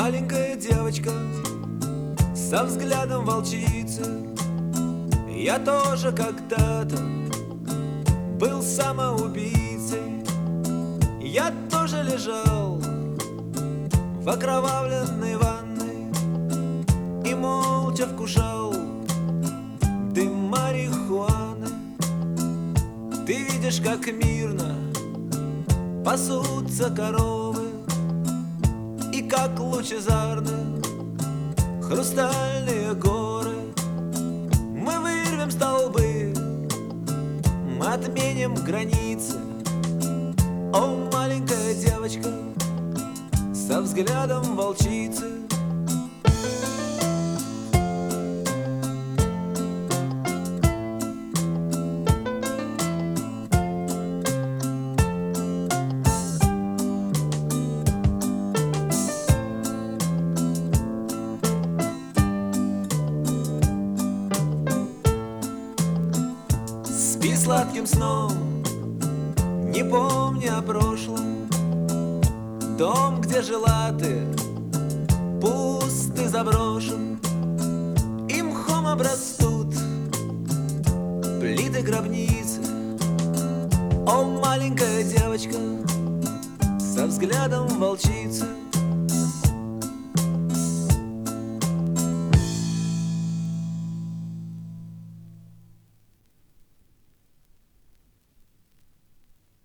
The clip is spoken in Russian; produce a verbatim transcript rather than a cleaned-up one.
маленькая девочка со взглядом волчицы. Я тоже когда-то был самоубийцей. Я тоже лежал в окровавленной ванной и молча вкушал дым марихуаны. Ты видишь, как мирно пасутся коровы, и как лучезарны хрустальные горы. Мы вырвем столбы, мы отменим границы. О, маленькая девочка со взглядом волчицы. Спи сладким сном, не помни о прошлом. Дом, где жила ты, пуст и заброшен, и мхом обрастут плиты гробницы. О, маленькая девочка со взглядом волчицы.